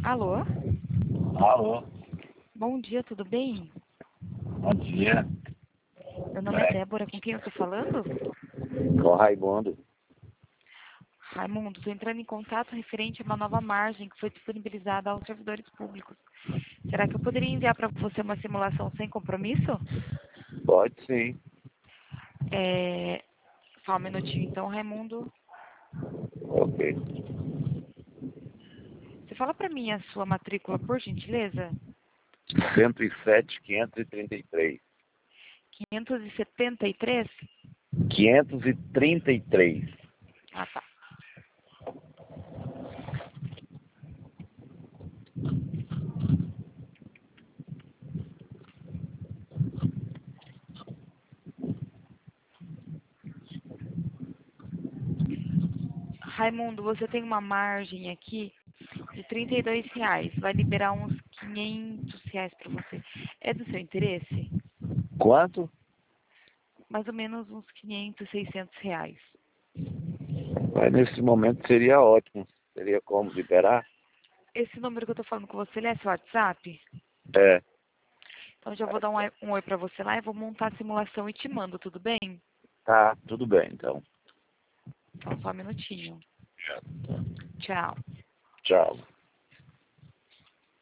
Alô? Alô, Bom dia, tudo bem? bom dia. Meu nome é Débora, com quem eu estou falando? Com o Raimundo. Raimundo, estou entrando em contato referente a uma nova margem que foi disponibilizada aos servidores públicos. Será que eu poderia enviar para você uma simulação sem compromisso? Pode sim. Só um minutinho então, Raimundo. Ok. Você fala para mim a sua matrícula, por gentileza? 107, 533. 573? 533. Ah, tá. Raimundo, você tem uma margem aqui de R$ 32. Vai liberar uns R$ 500 para você. É do seu interesse? Quanto? Mais ou menos uns 500, R$ 600. Mas nesse momento seria ótimo. Teria como liberar? Esse número que eu tô falando com você, ele é seu WhatsApp? É. Então eu já vou dar um oi pra você lá e vou montar a simulação e te mando, tudo bem? Tá, tudo bem então. Então só um minutinho. Tchau. Tchau.